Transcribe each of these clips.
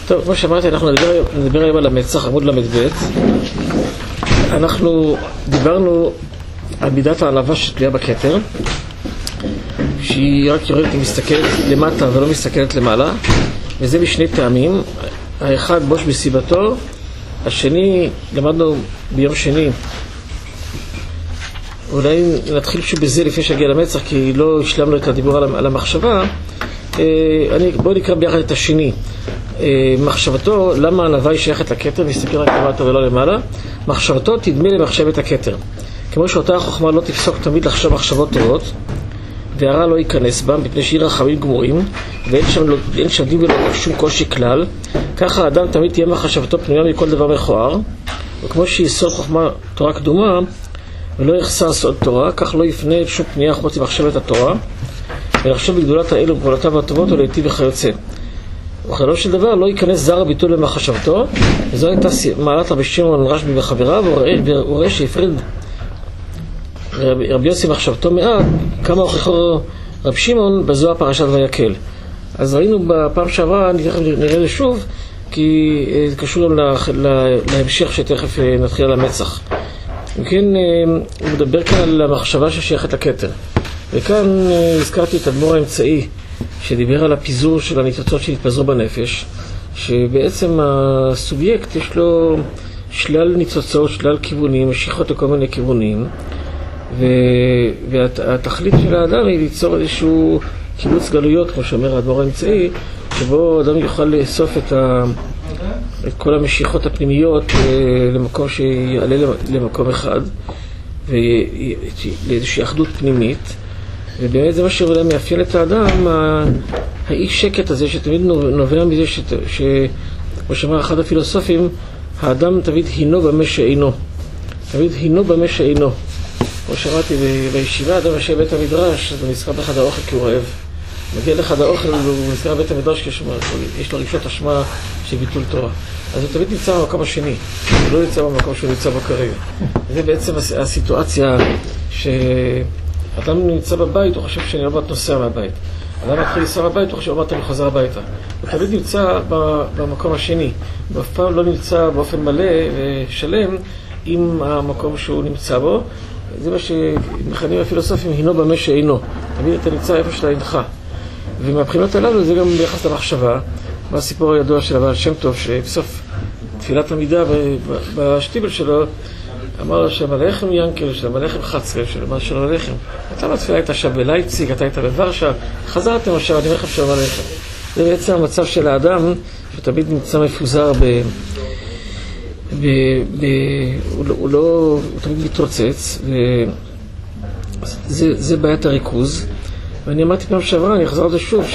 טוב, כמו שאמרתי, אנחנו נדבר היום על המצח, עמוד למ"ב. אנחנו דיברנו על מידת הענווה שתלויה בכתר, שהיא רק יורדת ומסתכלת למטה ולא מסתכלת למעלה, וזה משני טעמים. האחד בוש בסיבתו, השני למדנו ביום שני. אולי נתחיל בזה לפני שהגיע למצח, כי לא השלמנו את הדיבור על המחשבה. בואו נקרא ביחד את השני. מחשבתו, למה הענווה היא שייכת לכתר, נסתכל רק למטה ולא למעלה. מחשבתו תדמה למחשבת הכתר, כמו שאותה החוכמה לא תפסוק תמיד לחשוב מחשבות טובות, והרע לא ייכנס בה, מפני שהיא רחמים גמורים, ואין שם דין ולא שום קושי כלל. ככה האדם תמיד תהיה מחשבתו פנויה מכל דבר מכוער, וכמו שיסוד חוכמה תורה קדומה ולא יחסר סוד תורה, כך לא יפנה שום פנייה חוץ ממחשבת התורה, ולחשוב בגדולת האל ובגבולותיו הטובות ולהיטיב וכיוצא. וכללו של דבר לא ייכנס זר הביטול למחשבתו, וזו הייתה מעלת רבי שמעון רשב"י וחבריו. הוא רואה שהפריד רבי יוסי מחשבתו מעט, כמה הוכיחו רבי שמעון בזוהר פרשת ויקל. אז ראינו בפעם שעברה, נראה זה שוב, כי זה קשור גם להמשך שתכף נתחיל על המצח. וכן, הוא מדבר כאן על המחשבה ששייכת לכתר. וכאן הזכרתי את אדמו"ר האמצעי, שדיבר על הפיזור של הניצוצות שהתפזרו בנפש, שבעצם הסובייקט יש לו שלל ניצוצות, שלל כיוונים, משיכות לכל מיני כיוונים, והתכלית של האדם היא ליצור איזשהו קיבוץ גלויות, כמו שאומר האדמו"ר האמצעי, שבו אדם יוכל לאסוף את כל המשיכות הפנימיות למקום שיעלה למקום אחד, ולאיזושהי אחדות פנימית. ובאמת זה מה שאולי מאפיין את האדם, האי שקט הזה שתמיד נובע מזה כמו שאמר אחד הפילוסופים, האדם תמיד הינו במה שאינו. תמיד הינו במה שאינו. כמו שאמרתי בישיבה, אדם יושב בית המדרש, אז הוא נזכר באחד האוכל כי הוא רעב. מגיע לאחד האוכל, הוא נזכר בית המדרש כי יש לו רגשות אשמה של ביטול תורה. אז הוא תמיד נמצא במקום השני, הוא לא נמצא במקום שהוא נמצא בו כרגע. זה בעצם הסיטואציה אדם נמצא בבית, הוא חושב שאני לא מעט נוסע מהבית. אדם מתחיל לנסוע בבית, הוא חושב לא מעט אני חוזר הביתה. הוא תמיד נמצא במקום השני. הוא אף פעם לא נמצא באופן מלא ושלם עם המקום שהוא נמצא בו. זה מה שמכנים הפילוסופים, הינו במה שאינו. תמיד אתה נמצא איפה שאתה אינך. ומהבחינות הללו זה גם ביחס למחשבה. מהסיפור הידוע של הבעל שם טוב, שבסוף תפילת עמידה בשטיבל שלו, אמר שהמלאכם ינקל, שהמלאכם חצר, של המלאכם. אתה בתפילה הייתה שם בלייפציג, אתה היית בוורשה, חזרתם עכשיו, אני אומר לכם של המלאכם. זה בעצם המצב של האדם, שתמיד נמצא מפוזר הוא תמיד מתרוצץ, זה בעיית הריכוז. ואני אמרתי פעם שעברה, אני אחזור על זה שוב,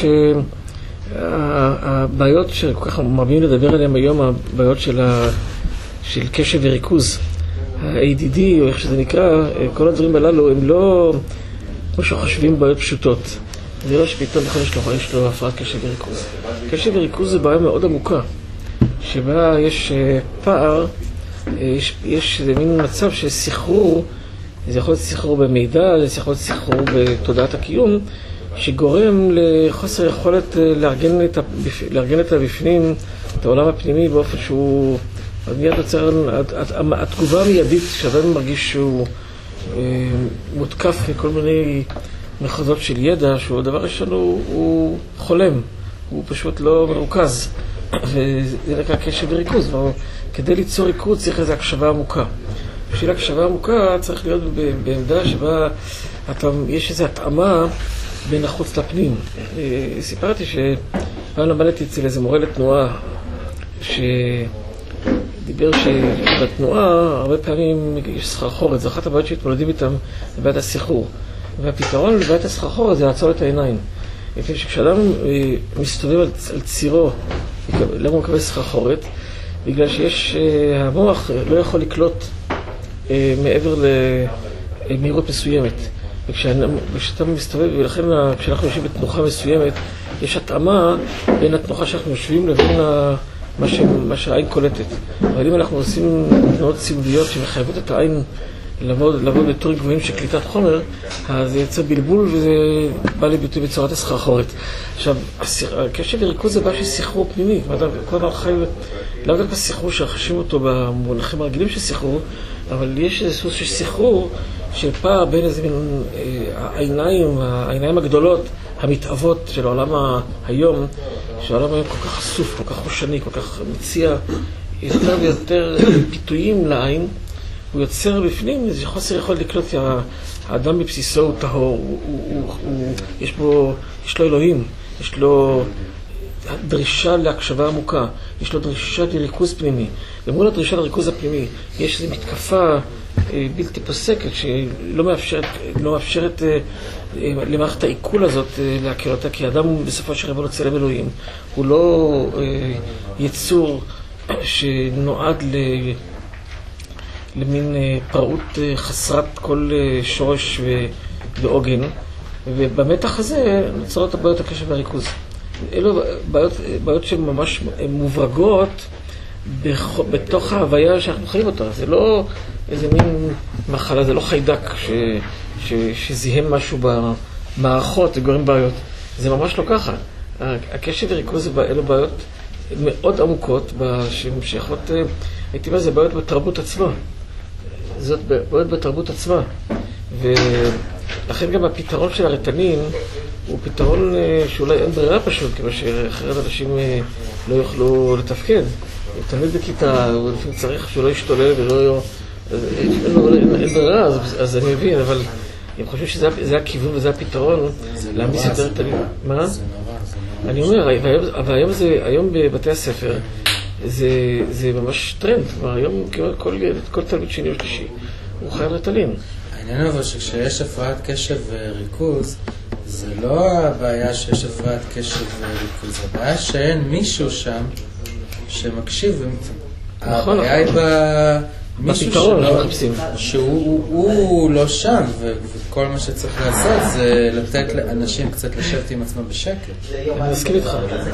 שהבעיות שכל כך מרבים לדבר עליהן היום, הבעיות של קשב וריכוז, ה-ADD, או איך שזה נקרא, כל הדברים הללו הם לא כמו שחושבים בעיות פשוטות. זה לא שפתאום יש לו הפרעת קשב וריכוז. קשב וריכוז זה בעיה מאוד עמוקה, שבה יש פער, יש מין מצב של סחרור, זה יכול להיות סחרור במידע, זה יכול להיות סחרור בתודעת הקיום, שגורם לחוסר יכולת לארגן את הבפנים, את העולם הפנימי באופן שהוא מיד יוצר, התגובה המיידית שאדם מרגיש שהוא מותקף מכל מיני מחוזות של ידע, שהוא דבר ראשון הוא חולם, הוא פשוט לא מרוכז, וזה נקרא קשב וריכוז. כדי ליצור ריכוז צריך איזו הקשבה עמוקה. בשביל הקשבה עמוקה צריך להיות בעמדה שבה יש איזו התאמה בין החוץ לפנים. סיפרתי שפעם למדתי אצל איזה מורה לתנועה דיבר שבתנועה הרבה פעמים יש סחרחורת. זו אחת הבעיות שהתמודדים איתם לבעיית הסחרור, והפתרון לבעיית הסחרחורת זה לעצור את העיניים. לפני שכשאדם מסתובב על צירו, למה הוא מקבל סחרחורת? בגלל שיש, המוח לא יכול לקלוט מעבר למהירות מסוימת. וכשאתה מסתובב, ולכן כשאנחנו יושבים בתנוחה מסוימת, יש התאמה בין התנוחה שאנחנו יושבים לבין מה שהעין קולטת. אבל אם אנחנו עושים תנועות סיבוביות שמחייבות את העין לעבוד בטורים גבוהים של קליטת חומר, אז זה יוצא בלבול וזה בא לביטוי בצורת הסחרחורת. עכשיו, הקשב וריכוז זה בא של סחרור פנימי. כל דבר חי, לא רק בסחרור שחשים אותו במונחים הרגילים של סחרור, אבל יש איזה סוג של סחרור של פער בין איזה מין העיניים הגדולות, המתאבות של העולם היום, שהעולם היום כל כך חשוף, כל כך חושני, כל כך מציע יותר ויותר פיתויים לעין, הוא יוצר בפנים איזה חוסר יכול לקלוט, כי האדם בבסיסו הוא טהור, יש לו אלוהים, יש לו דרישה להקשבה עמוקה, יש לו דרישה לריכוז פנימי. ומול הדרישה לריכוז הפנימי יש איזו מתקפה בלתי פוסקת שלא מאפשרת למערכת העיכול הזאת להכיר אותה, כי האדם הוא בסופו של דבר צלם אלוהים. הוא לא יצור שנועד למין פרעות חסרת כל שורש ועוגן, ובמתח הזה נוצרות הבעיות הקשב והריכוז. אלו בעיות שממש מוברגות בתוך ההוויה שאנחנו חיים אותה. זה לא איזה מין מחלה, זה לא חיידק שזיהם משהו במערכות וגורם בעיות. זה ממש לא ככה. הקשב וריכוז אלו בעיות מאוד עמוקות שמשייכות, הייתי אומר, זה בעיות בתרבות עצמה. זאת בעיות בתרבות עצמה. ולכן גם הפתרון של הרטלין הוא פתרון שאולי אין ברירה פשוט, כיוון שאחרת אנשים לא יוכלו לתפקד. תלמיד בכיתה, הוא לפעמים צריך שהוא לא ישתולל ולא... אין ברירה, אז אני מבין, אבל אני חושב שזה הכיוון וזה הפתרון להעמיס יותר רטלין. מה? אני אומר, היום בבתי הספר זה ממש טרנד. היום כל תלמיד שני או שלישי הוא חייב רטלין. העניין אבל שכשיש הפרעת קשב וריכוז, זה לא הבעיה שיש הפרעת קשב וריכוז, זה הבעיה שאין מישהו שם שמקשיב. הבעיה היא במישהו שהוא לא שם, וכל מה שצריך לעשות זה לתת לאנשים קצת לשבת עם עצמם בשקט. אני מסכים איתך.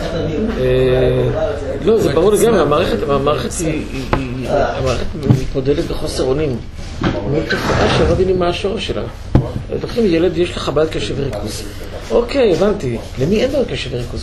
לא, זה ברור לגמרי, המערכת מתמודדת בחוסר אונים. מול תופעה שלא מבינים מה השורש שלה. לוקחים ילד, יש לך בעיית קשב וריכוז. אוקיי, הבנתי. למי אין בעיית קשב וריכוז?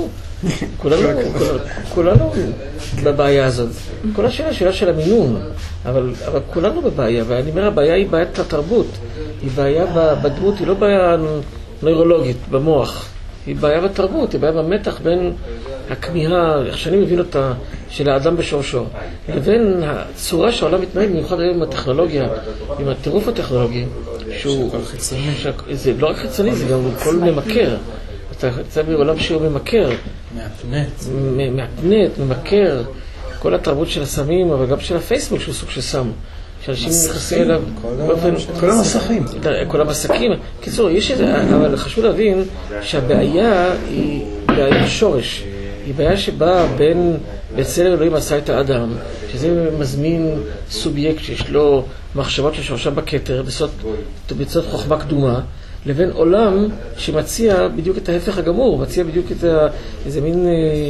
כולנו בבעיה הזאת. כל השאלה של המינון. אבל כולנו בבעיה, ואני אומר, הבעיה היא בעיית התרבות. היא בעיה בדמות, היא לא בעיה נוירולוגית, במוח. היא בעיה בתרבות, היא בעיה במתח בין הכמיהה, איך שאני מבין אותה, של האדם בשורשו, לבין הצורה שהעולם מתנהג, במיוחד היום עם הטכנולוגיה, עם הטירוף הטכנולוגי, שהוא חיצוני. זה לא רק חיצוני, זה גם כל ממכר. אתה יוצא בעולם שהוא ממכר. מהפנט, ממכר. כל התרבות של הסמים, אבל גם של הפייסבוק, שהוא סוג של סם. שאנשים נכנסים אליו כל המסכים. כל המסכים. קיצור, יש איזה, אבל חשוב להבין שהבעיה היא בעיה שורש. היא בעיה שבאה בין בצלם אלוהים עשה את האדם, שזה מזמין סובייקט שיש לו מחשבות ששורשה בכתר, בצד חוכמה קדומה, לבין עולם שמציע בדיוק את ההפך הגמור, מציע בדיוק את איזה מין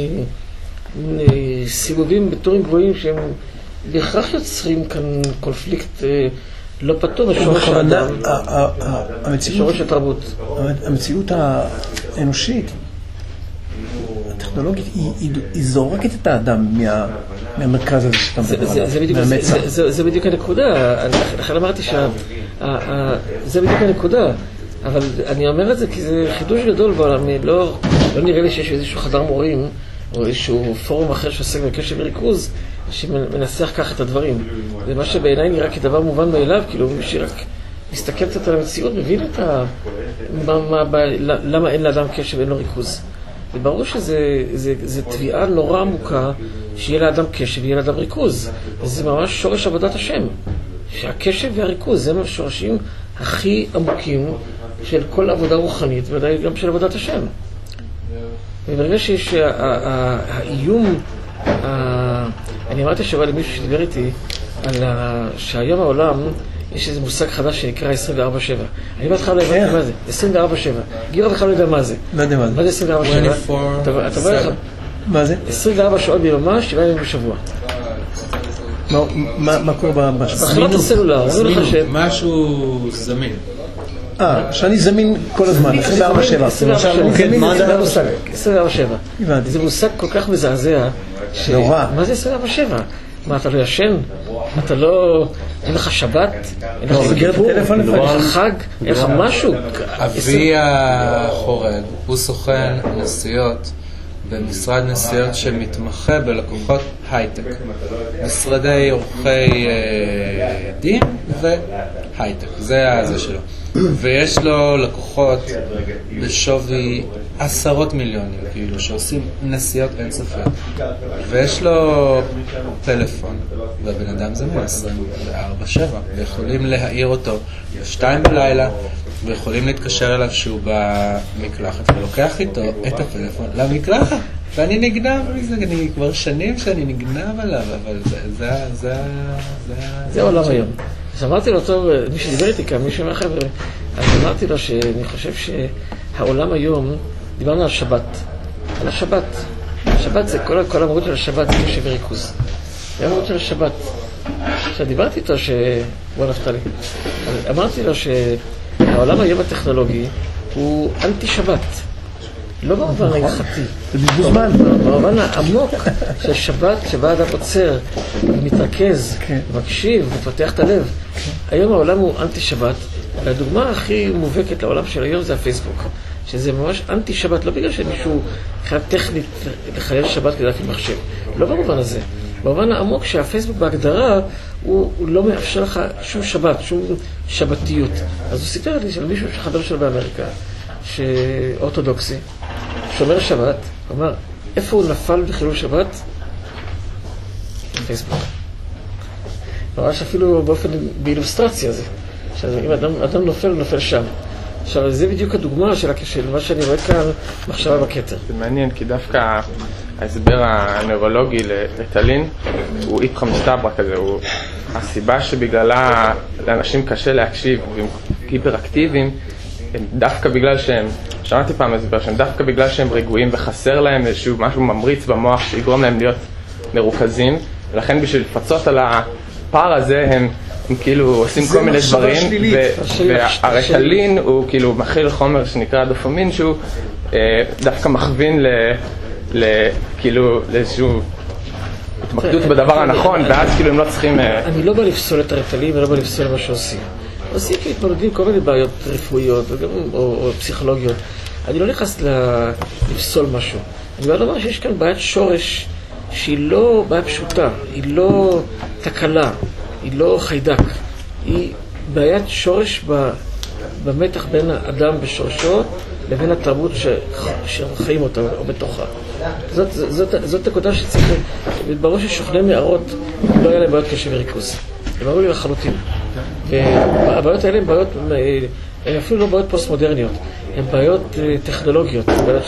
סיבובים בתורים גבוהים שהם בהכרח יוצרים כאן קונפליקט לא פתור בשורש האדם, בשורש התרבות. המציאות האנושית, הטכנולוגית, היא זורקת את האדם מהמרכז הזה שאתה מדבר עליו, זה בדיוק הנקודה. לכן אמרתי זה בדיוק הנקודה. אבל אני אומר את זה כי זה חידוש גדול בעולם. לא נראה לי שיש איזשהו חדר מורים או איזשהו פורום אחר שעוסק בקשב וריכוז שמנסח ככה את הדברים. זה מה שבעיניי נראה כדבר מובן מאליו, כאילו מי שרק מסתכל קצת על המציאות מבין את למה אין לאדם קשב ואין לו ריכוז. זה ברור שזה תביעה נורא עמוקה שיהיה לאדם קשב ויהיה לאדם ריכוז. זה ממש שורש עבודת השם. שהקשב והריכוז זה השורשים הכי עמוקים של כל עבודה רוחנית, ודאי גם של עבודת השם. וברגע שיש האיום, אני אמרתי שבא למישהו שדיבר איתי על שהיום העולם יש איזה מושג חדש שנקרא 24/7. אני בהתחלה לא הבנתי מה זה, 24/7. גירה בכלל לא יודע מה זה. לא יודע מה זה. מה זה 24/7? אתה בא לך? מה זה? 24 שעות ביממה, 7 ימים בשבוע. מה קורה בחברת הסלולר? משהו זמין. שאני זמין כל הזמן, 24/7. 24/7. זה מושג כל כך מזעזע. נורא. מה זה 24/7? מה, אתה לא ישן? אתה לא... אין לך שבת? אין לך גיבור? אין לך חג? אין לך משהו? אבי החורג הוא סוכן נסיעות במשרד נסיעות שמתמחה בלקוחות הייטק, משרדי עורכי דין והייטק, זה שלו. ויש לו לקוחות בשווי עשרות מיליונים, כאילו, שעושים נסיעות אינסופיות. ויש לו טלפון, והבן אדם זה 24/7, ויכולים להעיר אותו ב-2 בלילה, ויכולים להתקשר אליו שהוא במקלחת, ולוקח איתו את הטלפון למקלחת. ואני נגנב מזה, אני כבר שנים שאני נגנב עליו, אבל זה עולם היום. אז אמרתי לו, טוב, מי שדיבר איתי כאן, מישהו מהחבר'ה, אז אמרתי לו שאני חושב שהעולם היום, דיברנו על שבת, על השבת. השבת זה, כל המהות של השבת זה קשב וריכוז. זה המהות של השבת. עכשיו דיברתי איתו בוא נפתלי. אמרתי לו שהעולם היום הטכנולוגי הוא אנטי שבת. לא במובן ההלכתי, במובן העמוק של שבת, שבה אדם עוצר, מתרכז, מקשיב, מפתח את הלב. היום העולם הוא אנטי שבת, והדוגמה הכי מובהקת לעולם של היום זה הפייסבוק, שזה ממש אנטי שבת, לא בגלל שמישהו חייב טכנית לחלל שבת כדי להפעיל מחשב, לא במובן הזה. במובן העמוק שהפייסבוק בהגדרה הוא לא מאפשר לך שום שבת, שום שבתיות. אז הוא סיפר לי של מישהו שחבר שלו באמריקה, שאורתודוקסי, שומר שבת, הוא אמר, איפה הוא נפל בחילול שבת? פייסבוק. ממש אפילו באופן, באילוסטרציה זה. אם אדם נופל, הוא נופל שם. עכשיו, זה בדיוק הדוגמה של מה שאני רואה כאן, מחשבה בכתר. זה מעניין, כי דווקא ההסבר הנוירולוגי לריטלין הוא איפכא מסתברא כזה, הוא הסיבה שבגללה לאנשים קשה להקשיב והם היפראקטיביים, דווקא בגלל שהם, שמעתי פעם הסבר שהם דווקא בגלל שהם רגועים וחסר להם איזשהו משהו ממריץ במוח שיגרום להם להיות מרוכזים, ולכן בשביל לפצות על הפער הזה הם כאילו עושים כל מיני דברים, והריטלין הוא כאילו מכיל חומר שנקרא דופמין שהוא דווקא מכווין כאילו לאיזשהו התמקדות בדבר הנכון, ואז כאילו הם לא צריכים... אני לא בא לפסול את הריטלין ולא בא לפסול מה שעושים. עושים כי מתמודדים כל מיני בעיות רפואיות או פסיכולוגיות. אני לא נכנס לפסול משהו. אני בא לומר שיש כאן בעיית שורש שהיא לא בעיה פשוטה, היא לא תקלה, היא לא חיידק. היא בעיית שורש במתח בין האדם בשורשו לבין התרבות שחיים אותה או בתוכה. זאת נקודה שצריך, ברור ששוכני מערות לא היה להם בעיות קשב וריכוז. הם אמרו לי לחלוטין. והבעיות האלה הן בעיות, הן אפילו לא בעיות פוסט-מודרניות, הן בעיות טכנולוגיות,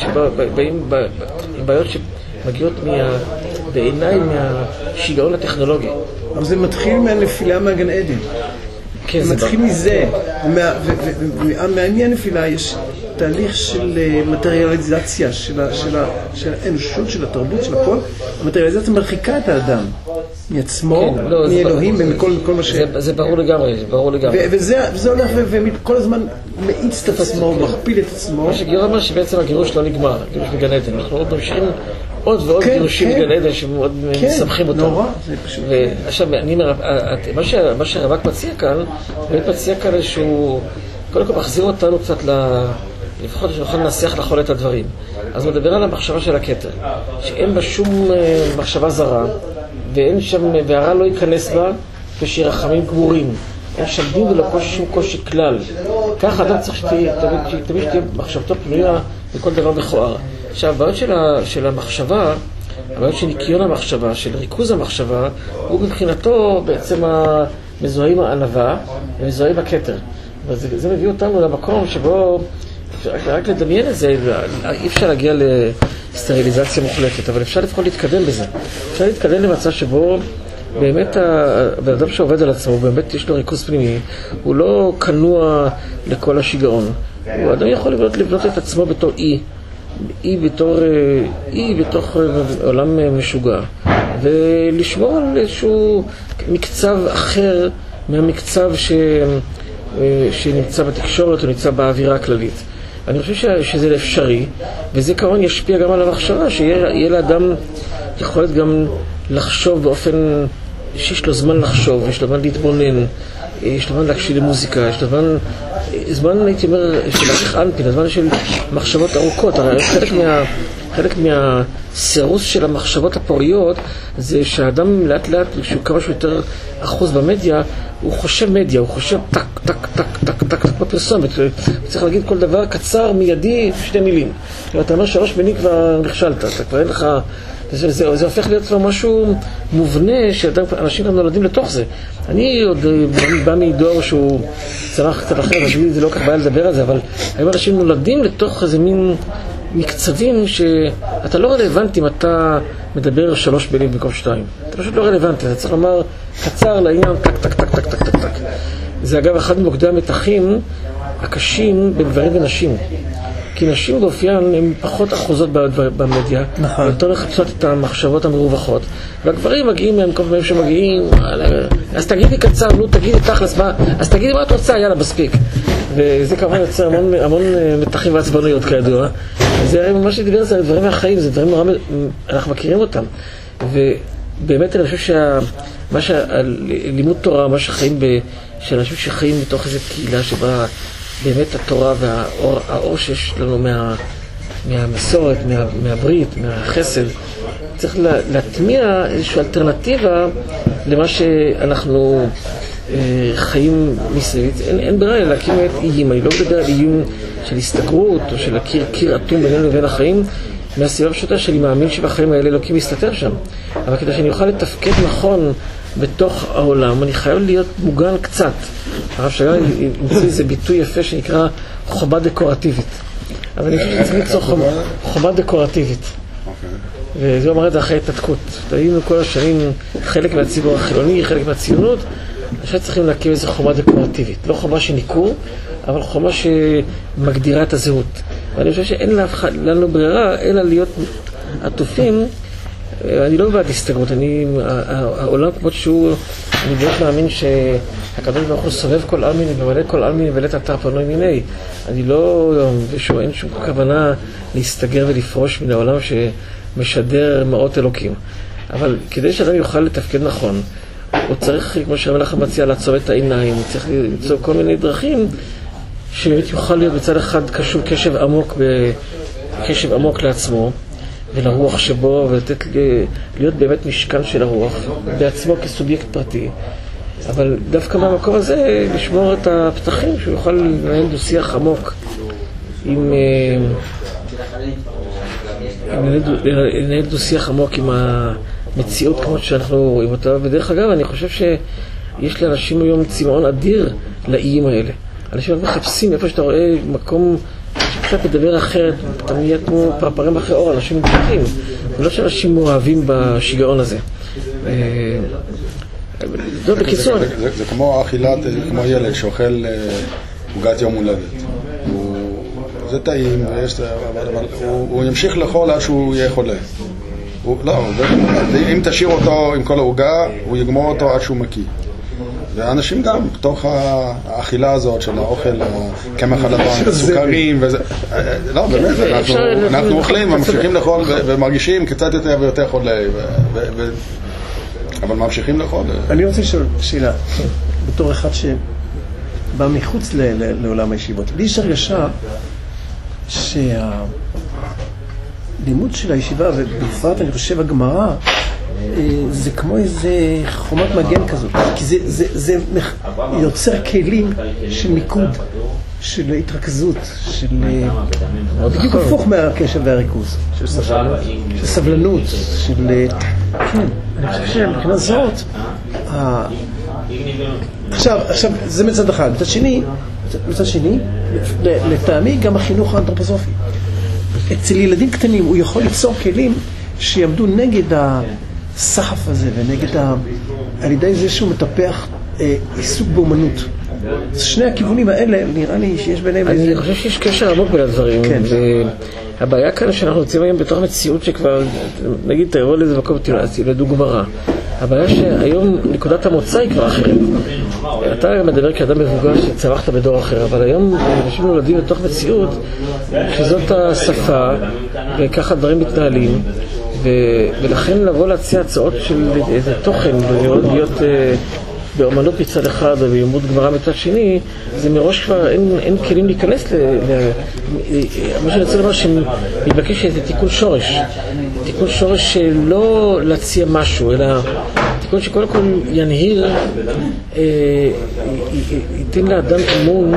הן בעיות שמגיעות בעיניי מהשיגעון הטכנולוגי. אבל זה מתחיל מהנפילה מהגן עדן. זה מתחיל מזה, ומעניין נפילה יש תהליך של מטריאליזציה של האנושות, של התרבות, של הכל. המטריאליזציה מרחיקה את האדם מעצמו, מאלוהים ומכל מה ש... זה ברור לגמרי, זה ברור לגמרי. וזה הולך וכל הזמן מאיץ את עצמו, מכפיל את עצמו. מה שגיור אומר שבעצם הגירוש לא נגמר, הגירוש מגן עדן. אנחנו עוד ממשיכים עוד ועוד גירושים מגן עדן שמאוד מסמכים אותם. נורא, זה פשוט. ועכשיו, מה שהרב"ק מציע כאן, באמת מציע כאן איזשהו, קודם כל מחזיר אותנו קצת לפחות שנוכל לנסח לחול את הדברים. אז הוא מדבר על המחשבה של הכתר, שאין בה שום מחשבה זרה, ואין שם, והרע לא ייכנס בה, ושרחמים גמורים. אין שם דין ולא שום קושי כלל. ככה אדם צריך תמיד שתהיה מחשבתו פנויה לכל דבר מכוער. עכשיו, הבעיות של המחשבה, הבעיות של ניקיון המחשבה, של ריכוז המחשבה, הוא מבחינתו בעצם מזוהים הענווה ומזוהים הכתר. וזה מביא אותנו למקום שבו רק לדמיין את זה, אי אפשר להגיע לסטריליזציה מוחלטת, אבל אפשר לפחות להתקדם בזה. אפשר להתקדם למצב שבו באמת הבן אדם שעובד על עצמו, באמת יש לו ריכוז פנימי, הוא לא כנוע לכל השיגעון. הוא אדם יכול לבנות את עצמו בתור אי בתוך עולם משוגע. ולשמור על איזשהו מקצב אחר מהמקצב שנמצא בתקשורת או נמצא באווירה הכללית. אני חושב שזה אפשרי, וזה כמובן ישפיע גם על המחשבה, שיהיה לאדם יכולת גם לחשוב באופן שיש לו זמן לחשוב, יש לו זמן להתבונן, יש לו זמן להקשיב למוזיקה, יש לו זמן, הייתי אומר, של להעריך אנפין, הזמן של מחשבות ארוכות. הרי חלק מהסירוס של המחשבות הפוריות זה שהאדם לאט לאט, כשהוא כמה שהוא יותר אחוז במדיה, הוא חושב מדיה, הוא חושב טק, טק, טק, טק, טק, טק בפרסומת. צריך להגיד כל דבר קצר, מיידי, 2 מילים. אתה אומר 3 מילים כבר נכשלת, אתה כבר אין לך... זה הופך להיות כבר משהו מובנה שאנשים גם נולדים לתוך זה. אני עוד בא מדור שהוא צמח קצת אחר, אז זה לא כך בעיה לדבר על זה, אבל היום אנשים נולדים לתוך איזה מין מקצבים שאתה לא רלוונטי אם אתה מדבר 3 מילים במקום 2. אתה פשוט לא רלוונטי, אתה צריך לומר קצר לעניין, טק, טק, טק, טק, טק, טק, טק. זה אגב אחד ממוקדי המתחים הקשים בין גברים ונשים. כי נשים באופיין הן פחות אחוזות במדיה, יותר מחפשות את המחשבות המרווחות, והגברים מגיעים מהם כל פעמים שמגיעים, אז תגידי קצר, נו תגידי תכלס, אז תגידי מה את רוצה, יאללה, מספיק. וזה כמובן יוצר המון מתחים ועצבנויות כידוע. זה ממש שדיבר על זה, דברים מהחיים, זה דברים נורא, אנחנו מכירים אותם. ובאמת אני חושב שהלימוד תורה, מה שחיים של אנשים שחיים מתוך איזו קהילה שבה באמת התורה והאור שיש לנו מהמסורת, מהברית, מהחסד, צריך להטמיע איזושהי אלטרנטיבה למה שאנחנו חיים מסביב. אין ברירה להקים את איום. אני לא מדבר על איום של הסתגרות או של קיר אטום בינינו לבין החיים, מהסיבה פשוטה שאני מאמין שבחיים האלה אלוקים מסתתר שם. אבל כדי שאני אוכל לתפקד נכון בתוך העולם, אני חייב להיות מוגן קצת. הרב שגר ימציא איזה ביטוי יפה שנקרא חומה דקורטיבית. אבל אני חושב שצריך ליצור חומה דקורטיבית. וזה אומר את זה אחרי התנתקות. היינו כל השנים חלק מהציבור החילוני, חלק מהציונות, עכשיו צריכים להקים איזו חומה דקורטיבית. לא חומה שניכור, אבל חומה שמגדירה את הזהות. ואני חושב שאין לנו ברירה אלא להיות עטופים. אני לא בעד הסתגרות, העולם כמות שהוא, אני באמת מאמין שהקדוש ברוך הוא סובב כל אלמין ומלא כל אלמין ולת אתר פנוי מיני. אני לא, אין שום כוונה להסתגר ולפרוש מן העולם שמשדר מאות אלוקים. אבל כדי שאדם יוכל לתפקד נכון, הוא צריך, כמו שהמלאך מציע, לעצום את העיניים, הוא צריך למצוא כל מיני דרכים שיוכל להיות בצד אחד קשור קשב עמוק לעצמו ולרוח שבו, ולתת להיות באמת משכן של הרוח בעצמו כסובייקט פרטי. אבל דווקא מהמקום הזה לשמור את הפתחים שהוא יוכל לנהל דו-שיח עמוק לנהל דו-שיח עמוק עם המציאות כמו שאנחנו רואים אותה. ודרך אגב אני חושב שיש לאנשים היום צמאון אדיר לאיים האלה. אנשים מחפשים איפה שאתה רואה מקום שקצת מדבר אחרת, אתה נהיה כמו פרפרים אחרי אור, אנשים מתפתחים. ולא שאנשים מאוהבים בשיגעון הזה. בקיצור. זה כמו אכילת, כמו ילד שאוכל עוגת יום הולדת. זה טעים, אבל הוא ימשיך לאכול עד שהוא יהיה חולה. לא, אם תשאיר אותו עם כל העוגה, הוא יגמור אותו עד שהוא מקיא. ואנשים גם, בתוך האכילה הזאת של האוכל, קמח הלבן, סוכרים וזה, לא, באמת, אנחנו אוכלים וממשיכים לאכול ומרגישים קצת יותר ויותר חולה, אבל ממשיכים לאכול. אני רוצה לשאול שאלה, בתור אחד שבא מחוץ לעולם הישיבות, לי יש הרגשה שהלימוד של הישיבה, ובפרט אני חושב הגמרא, זה כמו איזה חומת מגן כזאת, כי זה יוצר כלים של מיקוד, של התרכזות, של בדיוק הפוך מהקשב והריכוז, של סבלנות, של כן, אני חושב שמבחינה זאת עכשיו זה מצד אחד. מצד שני לטעמי גם החינוך האנתרופוסופי אצל ילדים קטנים הוא יכול ליצור כלים שיעמדו נגד הסחף הזה ונגד על ידי זה שהוא מטפח עיסוק באומנות. שני הכיוונים האלה נראה לי שיש ביניהם אני חושב שיש קשר עמוק בין הדברים. הבעיה כאן שאנחנו נמצאים היום בתוך מציאות שכבר, נגיד, תראו לזה מקום לדוגמרה. הבעיה שהיום נקודת המוצא היא כבר אחרת. אתה מדבר כאדם מבוגר שצמחת בדור אחר, אבל היום אנשים נולדים לתוך מציאות שזאת השפה וככה דברים מתנהלים, ולכן לבוא להציע הצעות של איזה תוכן ולהיות באמנות מצד אחד ובלימוד גמרא מצד שני, זה מראש כבר אין כלים להיכנס מה שאני רוצה לומר שמתבקש איזה תיקון שורש שלא להציע משהו, אלא תיקון שקודם כל ינהיר, ייתן לאדם אמון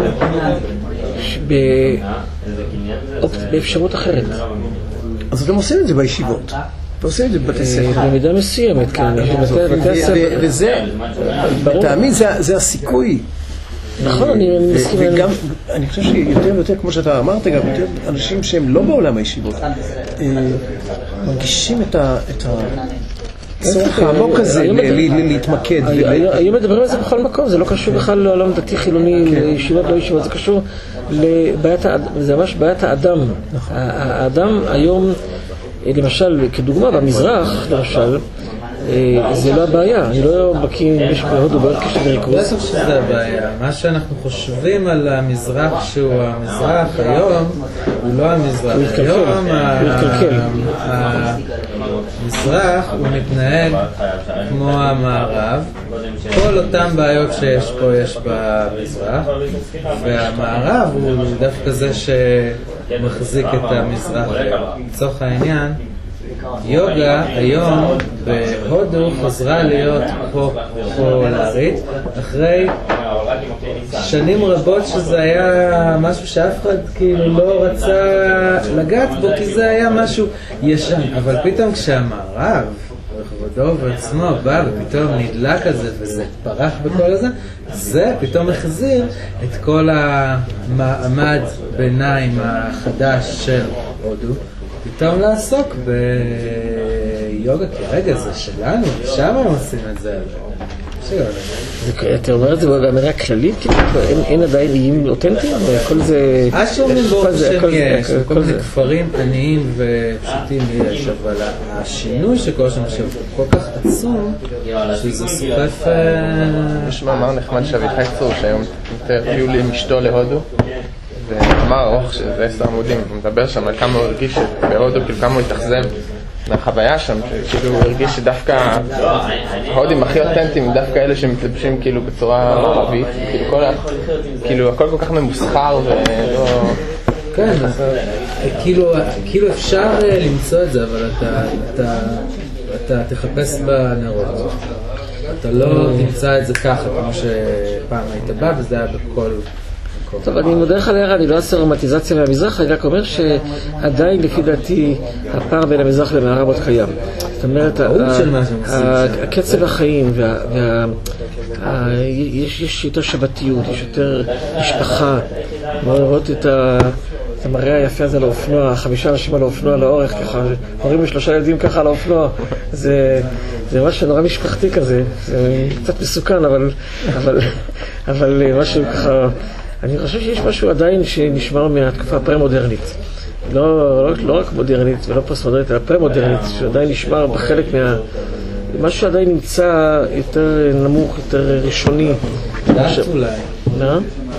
באפשרות אחרת. אז אתם עושים את זה בישיבות, ועושים את זה בבתי ספר. במידה מסוימת, כן. וזה, תאמין, זה הסיכוי. נכון, אני מסכים. וגם, אני חושב שיותר ויותר, כמו שאתה אמרת, גם יותר אנשים שהם לא בעולם הישיבות, מרגישים את הצורך העמוק הזה להתמקד. היום מדברים על זה בכל מקום, זה לא קשור בכלל לעולם דתי חילוני, לישיבות לא ישיבות, זה קשור לבעיית האדם, זה ממש בעיית האדם. האדם היום, למשל, כדוגמה, במזרח, למשל, זה לא הבעיה. אני לא בקיא אם יש בהודו בעיות קשב וריכוז. לא חושב שזה הבעיה. מה שאנחנו חושבים על המזרח שהוא המזרח היום, הוא לא המזרח. היום המזרח הוא מתנהג כמו המערב. כל אותם בעיות שיש פה יש במזרח, והמערב הוא דווקא זה שמחזיק את המזרח. לצורך העניין, יוגה היום בהודו חזרה להיות פופולרית אחרי שנים רבות שזה היה משהו שאף אחד כאילו לא רצה לגעת בו, כי זה היה משהו ישן. אבל פתאום כשהמערב בכבודו ועצמו בא ופתאום נדלק על זה וזה פרח בכל הזה, זה פתאום החזיר את כל המעמד ביניים החדש של הודו פתאום לעסוק ביוגה, כי רגע זה שלנו, ושם הם עושים את זה. אתה אומר את זה באמירה כללית, אין עדיין איים אותנטיים? וכל זה... אשרים ברוך שם יש, כל מיני כפרים עניים ופשוטים יש, אבל השינוי שקורה שם עכשיו הוא כל כך עצום, שזה סופף... יש מאמר נחמד שאביחי צור, שהיום הביאו לי עם אשתו להודו, ואמר ארוך שזה 10 עמודים, הוא מדבר שם על כמה הוא הרגיש בהודו, כאילו כמה הוא התאכזב מהחוויה שם, כאילו הוא הרגיש שדווקא ההודים הכי אותנטיים, דווקא אלה שמתלבשים כאילו בצורה ערבית, כאילו הכל כל כך ממוסחר ולא... כן, כאילו אפשר למצוא את זה, אבל אתה תחפש בנרות. אתה לא תמצא את זה ככה, כמו שפעם היית בא, וזה היה בכל... טוב, אני מודה לך להערה, אני לא אעשה רומטיזציה מהמזרח, אני רק אומר שעדיין לפי דעתי הפער בין המזרח למערב עוד קיים. זאת אומרת, הקצב החיים, יש יותר שבתיות, יש יותר משפחה, לראות את המראה היפה הזה לאופנוע, 5 אנשים על האופנוע לאורך, ככה, הורים ל3 ילדים ככה על האופנוע, זה ממש נורא משפחתי כזה, זה קצת מסוכן, אבל משהו ככה... אני חושב שיש משהו עדיין שנשמר מהתקופה הפרה-מודרנית. לא רק מודרנית ולא פוסט-מודרנית, אלא פרה-מודרנית, שעדיין נשמר בחלק משהו שעדיין נמצא יותר נמוך, יותר ראשוני. דת אולי. מה?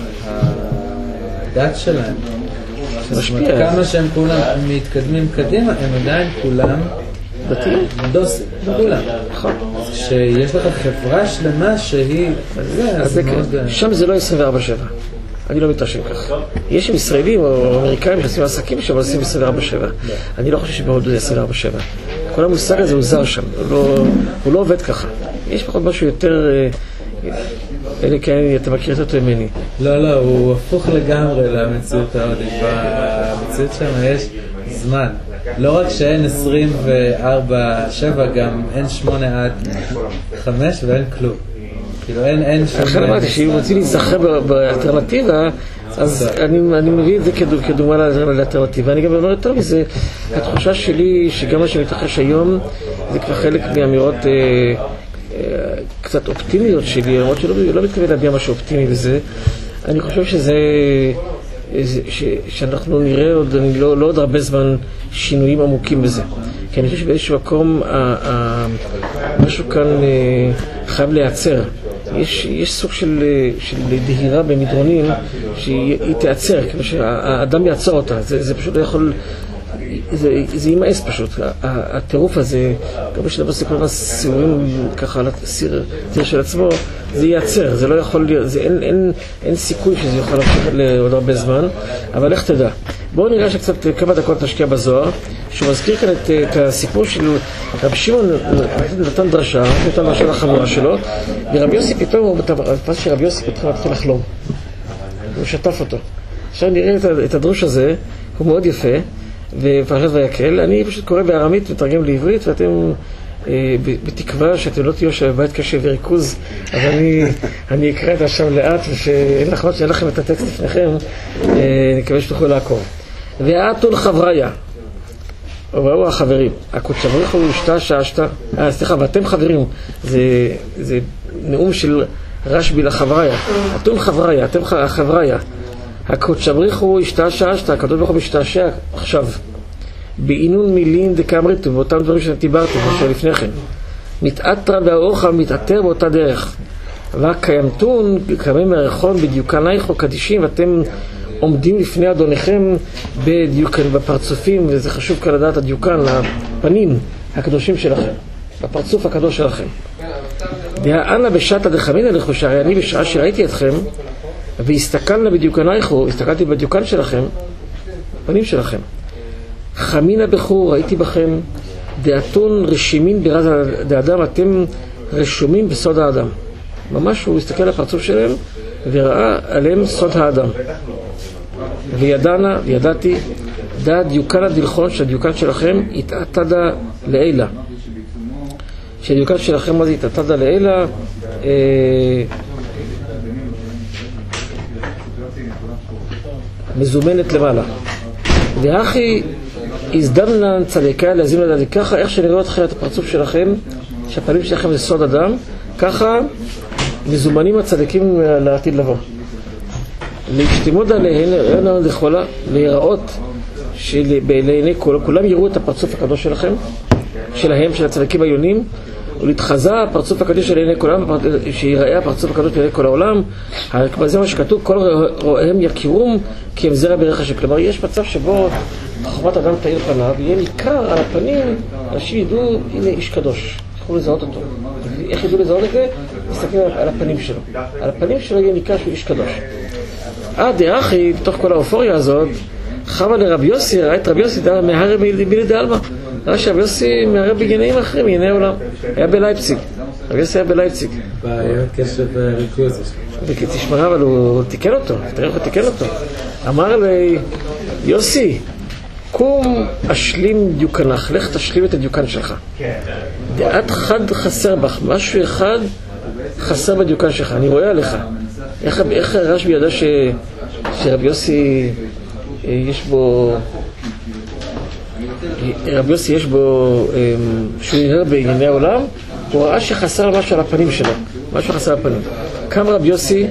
הדת שלהם. משפיע. כמה שהם כולם מתקדמים קדימה, הם עדיין כולם דתיים? דוסים, כולם. נכון. שיש לך חברה שלמה שהיא... שם זה לא 24/7. אני לא מתרשם כך. יש עם ישראלים או אמריקאים שעושים עסקים שם, עושים 24/7. אני לא חושב שבהודו זה 24/7. כל המושג הזה הוא זר שם, הוא לא עובד ככה. יש פחות משהו יותר... אלה כאלה, אתה מכיר אותו ממני. לא, הוא הפוך לגמרי למציאות ההודית. במציאות שם יש זמן. לא רק שאין 24/7, גם אין 8-5 ואין כלום. כאילו אין שום... עכשיו אמרתי שאם רוצים להיזכר באלטרנטיבה, אז אני מביא את זה כדוגמה לאלטרנטיבה. אני גם אומר יותר מזה, התחושה שלי שגם מה שמתרחש היום זה כבר חלק מאמירות קצת אופטימיות שלי, למרות שלא מתכוון להביע משהו אופטימי בזה. אני חושב שזה שאנחנו נראה עוד, לא עוד הרבה זמן שינויים עמוקים בזה. כי אני חושב שבאיזשהו מקום משהו כאן חייב להיעצר. יש סוג של דהירה במדרונים שהיא תיעצר, כאילו שהאדם יעצור אותה. זה פשוט לא יכול, זה יימאס פשוט. הטירוף הזה, גם כשאתה עושה כל מיני סיורים ככה על הסיר של עצמו, זה ייעצר, זה לא יכול להיות, אין סיכוי שזה יוכל להמשיך לעוד הרבה זמן, אבל איך תדע. בואו נראה שקצת כמה דקות נשקיע בזוהר, שהוא מזכיר כאן את הסיפור של רבי שמעון נתן דרשה לחבורה שלו, ורבי יוסי פתאום, הוא בתפס שרבי יוסי פתאום התחיל לחלום. הוא שטף אותו. עכשיו נראה את הדרוש הזה, הוא מאוד יפה, ופרשת ויקל. אני פשוט קורא בארמית ותרגם לעברית, ואתם בתקווה שאתם לא תהיו שבבית קשב וריכוז, אז אני אקרא את זה עכשיו לאט, ושאין לכם את הטקסט לפניכם, נקווה שתוכלו לעקוב. ואתון חבריה, ובאו החברים, הקודש בריך הוא שתה, ואתם חברים, זה נאום של רשב"י לחבריה, אתון חבריה, אתם חבריה, הקודש בריך הוא שתה, הקדוש ברוך הוא משתעשע עכשיו, בעינון מילים דקאמריתו, באותם דברים שדיברתם, משהו לפני כן. מתעטרה והאורך מתעטר באותה דרך. והקיימתון, קיימים מהרחון בדיוקנייכו קדישים, ואתם עומדים לפני אדוניכם בדיוקן, בפרצופים, וזה חשוב כאן לדעת הדיוקן, לפנים הקדושים שלכם, בפרצוף הקדוש שלכם. והאנה בשעת הדחמין עליכו, שהרי אני בשעה שראיתי אתכם, והסתכלנה בדיוקנייכו, הסתכלתי בדיוקן שלכם, פנים שלכם. חמינה בחור, ראיתי בכם, דעתון רשימין ברז האדם, אתם רשומים בסוד האדם. ממש הוא הסתכל על הפרצוף שלהם וראה עליהם סוד האדם. וידענה, וידעתי, דע דיוקן הדלחון, שהדיוקן שלכם התעתדה לאלה. שהדיוקן שלכם מה זה התעתדה לאלה? מזומנת למעלה. ואחי הזדמנן צדיקה להזים לדעת, ככה איך שנראה אתכם את הפרצוף שלכם, שהפנים שלכם זה סוד אדם, ככה מזומנים הצדיקים לעתיד לבוא. להשתמוד עליהן לכולה, להיראות לעיני כולם יראו את הפרצוף הקדוש שלכם, שלהם, של הצדיקים העיונים, ולהתחזה הפרצוף הקדוש של עיני כולם, שיראה הפרצוף הקדוש של עיני כל העולם. זה מה שכתוב, כל רואיהם יכירום כי הם זרע ברכש. כלומר, יש מצב שבו חומת אדם תאיר פניו, יהיה ניכר על הפנים, אנשים ידעו, הנה איש קדוש, יכולו לזהות אותו. איך ידעו לזהות את זה? מסתכלים על הפנים שלו. על הפנים שלו יהיה ניכר שהוא איש קדוש. דאחי, בתוך כל האופוריה הזאת, חווה לרבי יוסי, ראה את רבי יוסי מהרב מילי דאלמה. ראה שרבי יוסי מהרב בעניינים אחרים, מענייני עולם. היה בלייפציג. רבי יוסי היה בלייפציג. בעיות קשב וריכוז. ותשמע, אבל הוא תיקן אותו, תראה איך הוא תיקן אותו. אמר לי, יוסי, קום אשלים דיוקנך, לך תשלים את הדיוקן שלך. דעת חד חסר בך, משהו אחד חסר בדיוקן שלך, אני רואה עליך. איך רשב"י ידע שרבי יוסי יש בו, רבי יוסי יש בו, שהוא נראה בענייני העולם, הוא ראה שחסר משהו על הפנים שלו, משהו חסר על הפנים. קם רבי יוסי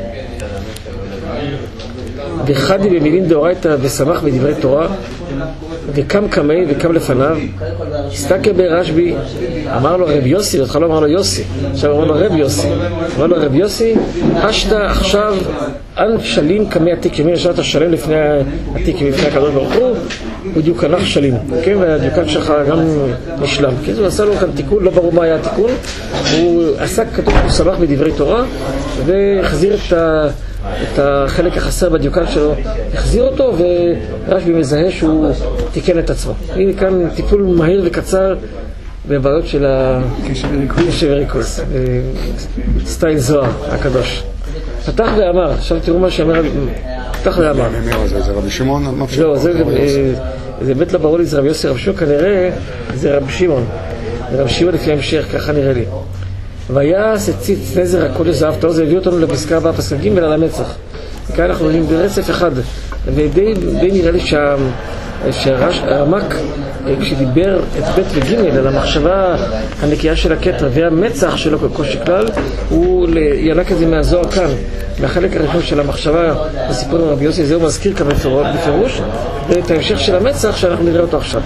וחדי במילים דאורייתא ושמח בדברי תורה, וקם קמי וקם לפניו, הסתכל ברשב"י, אמר לו רבי יוסי, אותך לא אמר לו יוסי, עכשיו אמר לו רבי יוסי, אמר לו רבי יוסי, אשתה עכשיו אנ שלים קמי עתיק, ימין ישבת השלם לפני עתיק, לפני הקדוש ברוך הוא דיוקנך שלים, כן, והדיוקן שלך גם נשלם, כן, הוא עשה לו כאן תיקון, לא ברור מה היה התיקון, הוא עשה כתוב, הוא שמח בדברי תורה, והחזיר את החלק החסר בדיוקן שלו, החזיר אותו, ורשב"י מזהה שהוא תיקן את עצמו. הנה כאן טיפול מהיר וקצר בבעיות של הקשב וריכוז, סטייל זוהר הקדוש. פתח ואמר, עכשיו תראו מה שאמר, פתח ואמר. זה רבי שמעון? לא, זה באמת לא ברור לי, זה רבי יוסי, רבי שמעון כנראה, זה רבי שמעון. רבי שמעון לפי המשך, ככה נראה לי. ויעש הציץ נזר הקודש זהב טהור, זה הביא אותנו לפסקה הבאה, פסקה ג' על המצח. וכאן אנחנו רואים ברצף אחד, ודי נראה לי שהרמק כשדיבר את ב' וג' על המחשבה הנקייה של הכתר והמצח שלו כל שכלל, הוא ינק את זה מהזוהר כאן, מהחלק הראשון של המחשבה בסיפור עם רבי יוסי, זה הוא מזכיר כאן בפירוש, ואת ההמשך של המצח שאנחנו נראה אותו עכשיו.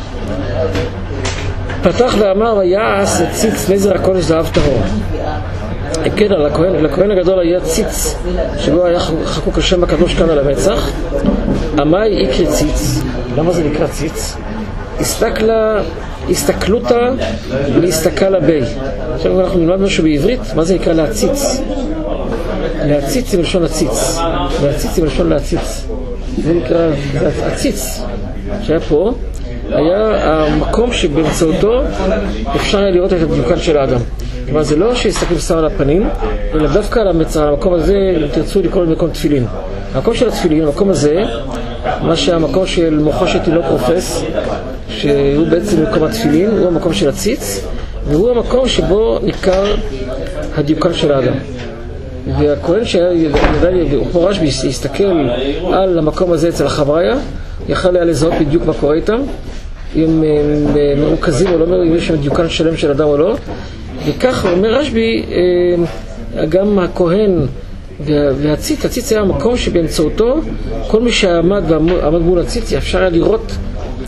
פתח ואמר ויעש ציץ נזר הכהן זהב טהור. כן, לכהן הגדול היה ציץ שבו היה חקוק השם הקדוש כאן על המצח. אמי יקרא ציץ. למה זה נקרא ציץ? הסתכלותה להסתכל בי. עכשיו אנחנו נלמד משהו בעברית, מה זה נקרא להציץ? להציץ זה מלשון הציץ, להציץ זה מלשון להציץ. זה נקרא הציץ שהיה פה, היה המקום שבאמצעותו אפשר היה לראות את הדיוקן של האדם. כלומר זה לא שיסתכלים סתם על הפנים, אלא דווקא על המצח, המקום הזה, אם תרצו לקרוא למקום תפילין. המקום של התפילין, המקום הזה, מה שהמקום של מוחו של תינוק רופס, שהוא בעצם מקום התפילין, הוא המקום של הציץ, והוא המקום שבו ניכר הדיוקן של האדם. והכהן פה רשב"י הסתכל על המקום הזה אצל החבריה, יכל היה לזהות בדיוק מה קורה איתם, אם מרוכזים או לא, אם יש שם דיוקן שלם של אדם או לא. וכך אומר רשב"י, גם הכהן והציץ, הציץ היה המקום שבאמצעותו כל מי שעמד מול הציץ אפשר היה לראות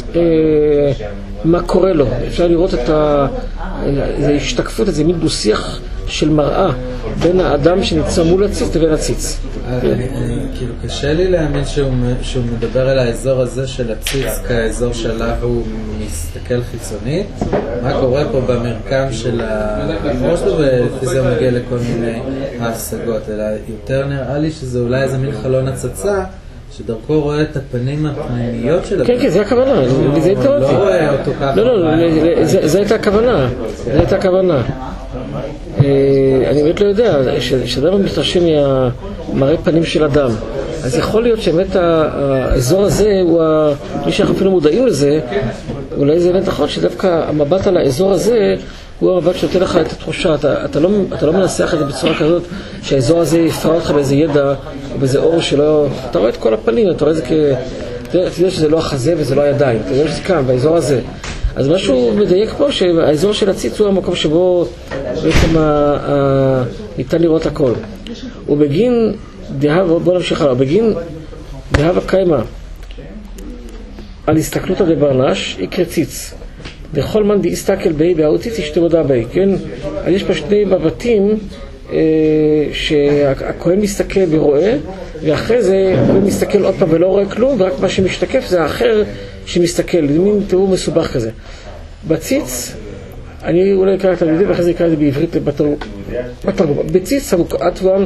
מה קורה לו, אפשר לראות את ההשתקפות, איזה מין דו-שיח של מראה בין האדם שנמצא מול הציץ לבין הציץ. כאילו קשה לי להאמין שהוא מדבר על האזור הזה של הציץ כאזור שעליו הוא מסתכל חיצונית. מה קורה פה במרקם של הראש לו, וזה מגיע לכל מיני ההשגות, אלא יותר נראה לי שזה אולי איזה מין חלון הצצה שדרכו רואה את הפנים הפנימיות של כן, כן, זה הכוונה, זה התכוונתי. לא רואה אותו ככה. לא, זה הייתה הכוונה, זה הייתה הכוונה. אני באמת לא יודע, כשאדם מתרשם מהמראה פנים של אדם, אז יכול להיות שבאמת האזור הזה, מי שאנחנו אפילו מודעים לזה, אולי זה באמת נכון שדווקא המבט על האזור הזה, הוא המבט שנותן לך את התחושה, אתה לא מנסח את זה בצורה כזאת שהאזור הזה יפרע אותך באיזה ידע או באיזה אור שלא, אתה רואה את כל הפנים, אתה רואה את זה אתה יודע שזה לא החזה וזה לא הידיים, אתה יודע שזה כאן, באזור הזה. אז משהו מדייק פה שהאזור של הציץ הוא המקום שבו בעצם ניתן לראות הכל. ובגין בוא נמשיך הלאה, בגין דהבה קיימה על הסתכלות הדברנש יקרא ציץ. לכל מן דיסתכל בי בהאו ציץ ישתמודה בי, כן? אז יש פה שני מבטים שהכהן מסתכל ורואה, ואחרי זה הוא מסתכל עוד פעם ולא רואה כלום, ורק מה שמשתקף זה האחר שמסתכל, זה מין תיאור מסובך כזה. בציץ, אני אולי אקרא את הלידי ואחרי זה אקרא את זה בעברית בתרגום. בציץ אטוון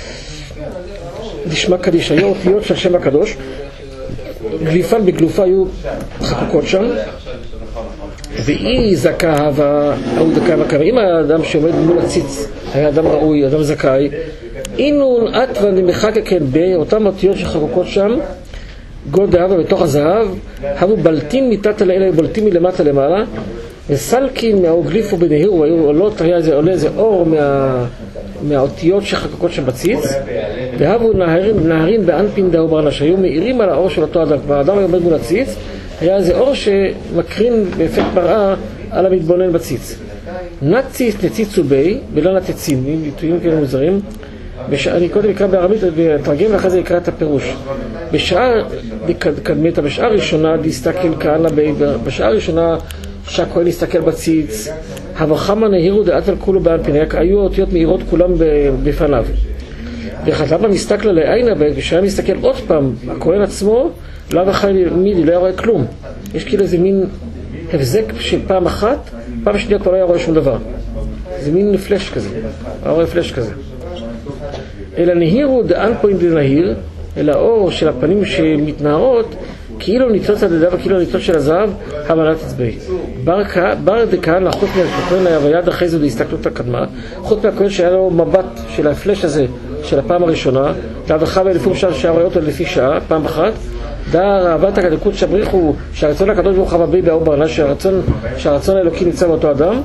נשמע קדיש, היו אותיות של שם הקדוש, גליפן בגלופה היו חקוקות שם, ואי זכה והוא דקה וכמה. אם האדם שעומד מול הציץ היה אדם ראוי, אדם זכאי, אינון אטוון למחקה כן באותם אותיות שחקוקות שם, גוד דהבה בתוך הזהב, הבו בלטים מתת אלה, בלטים מלמטה למעלה, וסלקים מהאוגליפו בנהיר, והיו עולות, עולה איזה אור מהאותיות שחקוקות שם בציץ, והבו נהרין באנפין דאו ברנש, היו מאירים על האור של אותו אדם, כבר האדם עומד מול הציץ, היה איזה אור שמקרין באפקט מראה על המתבונן בציץ. נציץ נציצו בי, בלא נתצים, עם ביטויים כאלה מוזרים, אני קודם אקרא בארמית ותרגם ואחרי זה אקרא את הפירוש. בשעה ראשונה דיסתכל כהנא בי, בשעה ראשונה שהכהן הסתכל בציץ, הבחמה נהירו דעת על כולו באנפין, היו אותיות מהירות כולם בפניו. וחזבה מסתכלה לעינה, וכשהיה מסתכל עוד פעם, הכהן עצמו לא היה מידי, לא היה רואה כלום. יש כאילו איזה מין הבזק של פעם אחת, פעם שנייה כבר לא היה רואה שום דבר. זה מין פלש כזה, היה רואה פלש כזה. אלא נהירו דאן פוין דנהיר, אלא האור של הפנים שמתנערות, כאילו ניצוץ הדדה וכאילו ניצוץ של הזהב, המנת עצבי. בר דקהן, חוץ מהכהן היה ויד אחרי זה להסתכלות הקדמה, חוץ מהכהן שהיה לו מבט של הפלש הזה, של הפעם הראשונה, להדרכה ולפום שעה רואה אותו לפי שעה, פעם אחת, דהר אהבת הקדקות שבריחו, שהרצון הקדוש ברוך הוא בי באור ברנש, שהרצון האלוקי נמצא באותו אדם,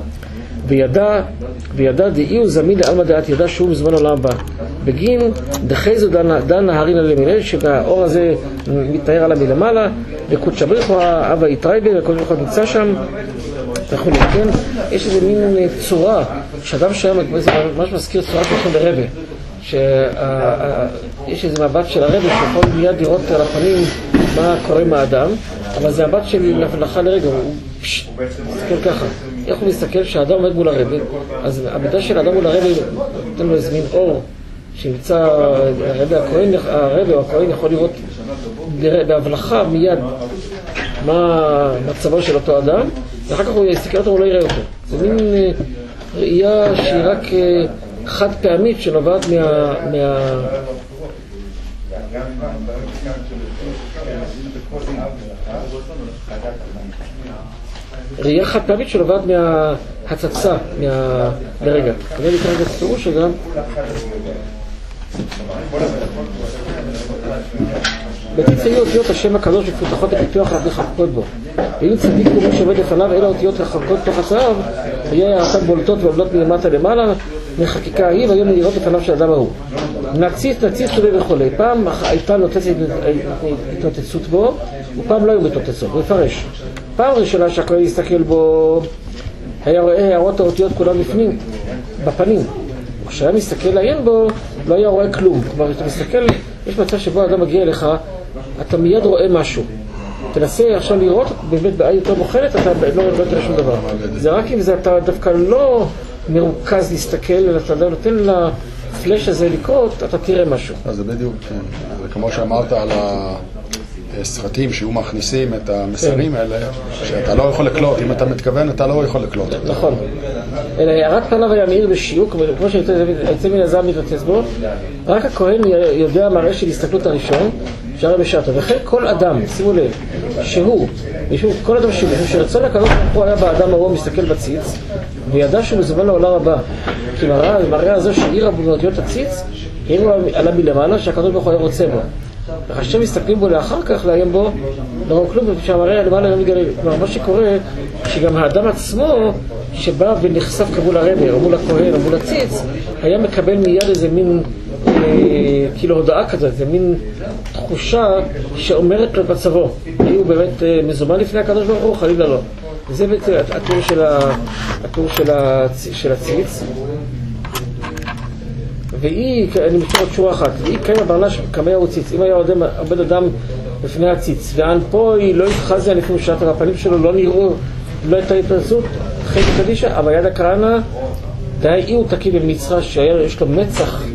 וידע דאי הוא זמין לעלמא דעת, ידע שהוא מזמן עולם הבא. בגין דחי זו דן נהרין על ימין, שהאור הזה מתנער עליו מלמעלה, וקודשא בריך הוא אבא יתרייבה, וקודשא בריך הוא נמצא שם, וכולי, כן? יש איזה מין צורה, שאדם שהיה, זה ממש מזכיר צורה שלכם ברבא, שיש איזה מבט של הרבא שיכול מיד לראות על הפנים מה קורה עם האדם, אבל זה מבט של הבלחה לרגע, הוא מסתכל ככה. איך הוא מסתכל שהאדם עומד מול הרבא, אז המידה של האדם מול הרבא נותן לו איזה מין אור, שנמצא הרבא או הכהן יכול לראות בהבלחה מיד מה מצבו של אותו אדם, ואחר כך הוא יסתכל אותו ולא יראה אותו. זה מין ראייה שהיא רק חד פעמית שנובעת ראייה חד פעמית שנובעת מההצצה, לרגע. אני לקרוא את הפירוש שגם בציץ היו אותיות השם הקדוש מפותחות לפיתוח רבי חלקות בו. ואם צדיק הוא מי שעומד לפניו אלה אותיות החלקות תוך הצעב, יהיה הערכת בולטות ועובדות מלמטה למעלה מחקיקה ההיא, והיום נראות לפניו של האדם ההוא. נציץ שווה וחולה. פעם הייתה התנוצצות בו, ופעם לא היו מתנוצצות. הוא יפרש. פעם ראשונה שהכהן יסתכל בו, היה רואה הערות האותיות כולם בפנים, בפנים. כשהיה מסתכל לעיין בו, לא היה רואה כלום. כלומר, אתה מסתכל, יש מצב שבו האדם מגיע אליך, אתה מיד רואה משהו. תנסה עכשיו לראות, באמת בעין יותר מוכנת, אתה לא תראה שום דבר. זה רק אם זה אתה דווקא לא מרוכז להסתכל, אלא אתה נותן לפלש הזה לקרות, אתה תראה משהו. אז זה בדיוק, כן. זה כמו שאמרת על הסרטים שהיו מכניסים את המסרים האלה, שאתה לא יכול לקלוט, אם אתה מתכוון אתה לא יכול לקלוט. נכון. אלא הערת פניו היה מאיר בשיוק, כמו שיוצא מן הזעם מתרצץ בו, רק הכהן יודע מראה של הסתכלות הראשון, שהרי בשעתו, וכן כל אדם, שימו לב, כל אדם שרצון הקדוש ברוך הוא היה באדם ההוא מסתכל בציץ, וידע שהוא מזומן לעולם הבא, כי מראה הזו שהעירה באותיות הציץ, העירו עלה מלמעלה שהקדוש ברוך הוא היה רוצה בו. וכשהם מסתכלים בו לאחר כך, לעיין בו, לא רואים כלום, שהמראה למעלה לא מתגלה. כלומר, מה שקורה, שגם האדם עצמו, שבא ונחשף כמול הרבא, או מול הכהן, או מול הציץ, היה מקבל מיד איזה מין, כאילו הודעה כזאת, איזה מין תחושה שאומרת לו בצבו. הוא באמת מזומן לפני הקדוש ברוך הוא, חלילה לא. וזה בעצם התיאור של הציץ. והיא, אני מכיר עוד שורה אחת, והיא קיימה ברלש כמיה הוא ציץ. אם היה עובד אדם לפני הציץ, וען פה היא לא התחזה לפני שעת הפנים שלו, לא נראו, לא הייתה התנסות, חיים קדישה, אבל יד הקרנה, די הוא תקי במצרה שיש לו מצח,